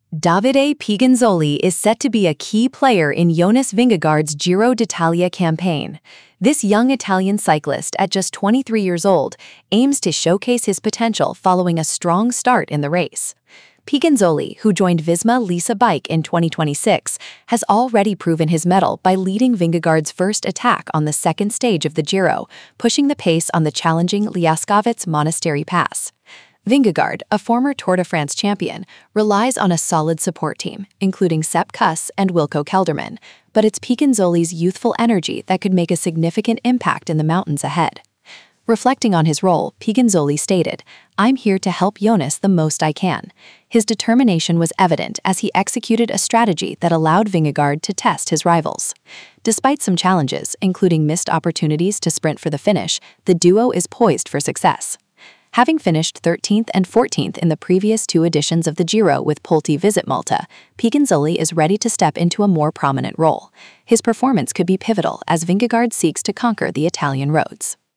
Davide Piganzoli is set to be a key player in Jonas Vingegaard's Giro d'Italia campaign. This young Italian cyclist, at just 23 years old, aims to showcase his potential following a strong start in the race. Piganzoli, who joined Visma Lease Bike in 2026, has already proven his mettle by leading Vingegaard's first attack on the second stage of the Giro, pushing the pace on the challenging Liaskovets Monastery Pass. Vingegaard, a former Tour de France champion, relies on a solid support team, including Sepp Kuss and Wilco Kelderman, but it's Piganzoli's youthful energy that could make a significant impact in the mountains ahead. Reflecting on his role, Piganzoli stated, "I'm here to help Jonas the most I can." His determination was evident as he executed a strategy that allowed Vingegaard to test his rivals. Despite some challenges, including missed opportunities to sprint for the finish, the duo is poised for success. Having finished 13th and 14th in the previous two editions of the Giro with Polti Visit Malta, Piganzoli is ready to step into a more prominent role. His performance could be pivotal as Vingegaard seeks to conquer the Italian roads.